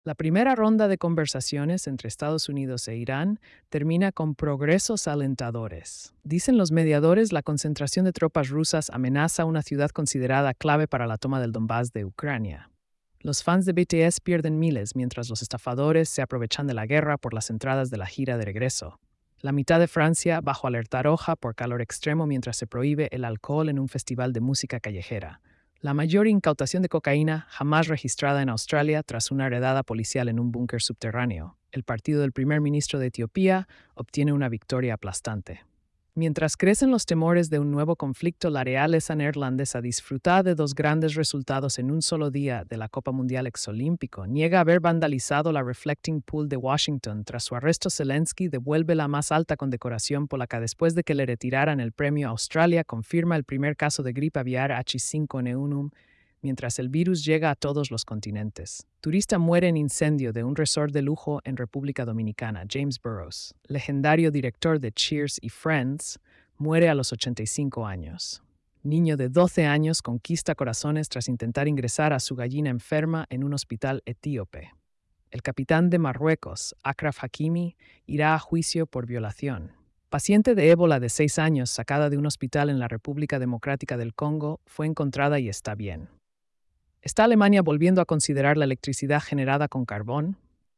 La primera ronda de conversaciones entre Estados Unidos e Irán termina con progresos alentadores. Dicen los mediadores, la concentración de tropas rusas amenaza una ciudad considerada clave para la toma del Donbass de Ucrania. Los fans de BTS pierden miles mientras los estafadores se aprovechan de la guerra por las entradas de la gira de regreso. La mitad de Francia bajo alerta roja por calor extremo mientras se prohíbe el alcohol en un festival de música callejera. La mayor incautación de cocaína jamás registrada en Australia tras una redada policial en un búnker subterráneo. El partido del primer ministro de Etiopía obtiene una victoria aplastante. Mientras crecen los temores de un nuevo conflicto, la realeza neerlandesa disfruta de dos grandes resultados en un solo día de la Copa Mundial Exolímpico. Niega haber vandalizado la Reflecting Pool de Washington. Tras su arresto, Zelensky devuelve la más alta condecoración polaca después de que le retiraran el premio. Australia confirma el primer caso de gripe aviar H5N1 mientras el virus llega a todos los continentes. Turista muere en incendio de un resort de lujo en República Dominicana. James Burrows, legendario director de Cheers y Friends, muere a los 85 años. Niño de 12 años conquista corazones tras intentar ingresar a su gallina enferma en un hospital etíope. El capitán de Marruecos, Achraf Hakimi, irá a juicio por violación. Paciente de ébola de 6 años sacada de un hospital en la República Democrática del Congo fue encontrada y está bien. ¿Está Alemania volviendo a considerar la electricidad generada con carbón?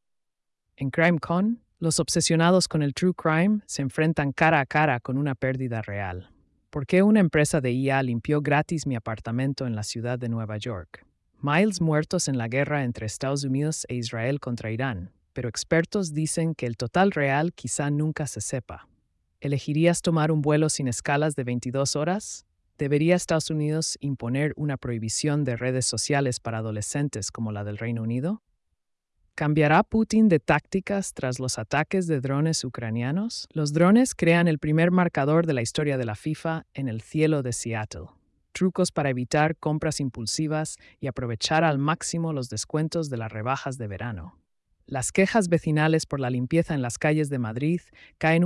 En CrimeCon, los obsesionados con el true crime se enfrentan cara a cara con una pérdida real. ¿Por qué una empresa de IA limpió gratis mi apartamento en la ciudad de Nueva York? Miles muertos en la guerra entre Estados Unidos e Israel contra Irán, pero expertos dicen que el total real quizá nunca se sepa. ¿Elegirías tomar un vuelo sin escalas de 22 horas? ¿Debería Estados Unidos imponer una prohibición de redes sociales para adolescentes como la del Reino Unido? ¿Cambiará Putin de tácticas tras los ataques de drones ucranianos? Los drones crean el primer marcador de la historia de la FIFA en el cielo de Seattle. Trucos para evitar compras impulsivas y aprovechar al máximo los descuentos de las rebajas de verano. Las quejas vecinales por la limpieza en las calles de Madrid caen un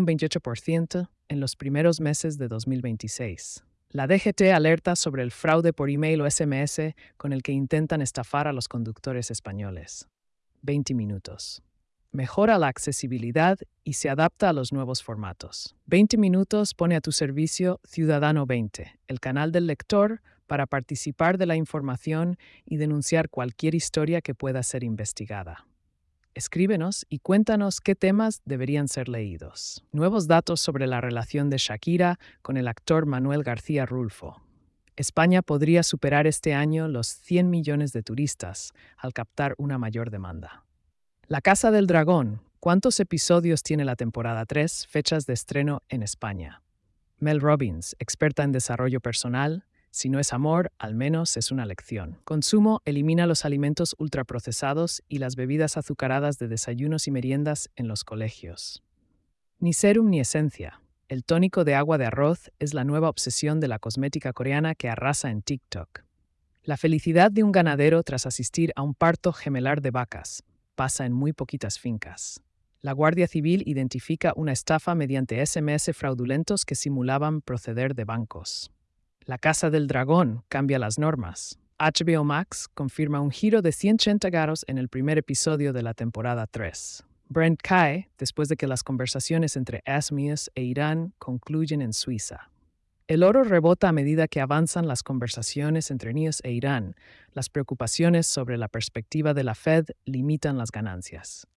28% en los primeros meses de 2026. La DGT alerta sobre el fraude por email o SMS con el que intentan estafar a los conductores españoles. 20 minutos. Mejora la accesibilidad y se adapta a los nuevos formatos. 20 minutos pone a tu servicio Ciudadano 20, el canal del lector para participar de la información y denunciar cualquier historia que pueda ser investigada. Escríbenos y cuéntanos qué temas deberían ser leídos. Nuevos datos sobre la relación de Shakira con el actor Manuel García Rulfo. España podría superar este año los 100 millones de turistas al captar una mayor demanda. La Casa del Dragón. ¿Cuántos episodios tiene la temporada 3? Fechas de estreno en España. Mel Robbins, experta en desarrollo personal. Si no es amor, al menos es una lección. Consumo elimina los alimentos ultraprocesados y las bebidas azucaradas de desayunos y meriendas en los colegios. Ni serum ni esencia. El tónico de agua de arroz es la nueva obsesión de la cosmética coreana que arrasa en TikTok. La felicidad de un ganadero tras asistir a un parto gemelar de vacas pasa en muy poquitas fincas. La Guardia Civil identifica una estafa mediante SMS fraudulentos que simulaban proceder de bancos. La Casa del Dragón cambia las normas. HBO Max confirma un giro de 180 grados en el primer episodio de la temporada 3. Brent cae después de que las conversaciones entre Estados Unidos e Irán concluyen en Suiza. El oro rebota a medida que avanzan las conversaciones entre Estados Unidos e Irán. Las preocupaciones sobre la perspectiva de la Fed limitan las ganancias.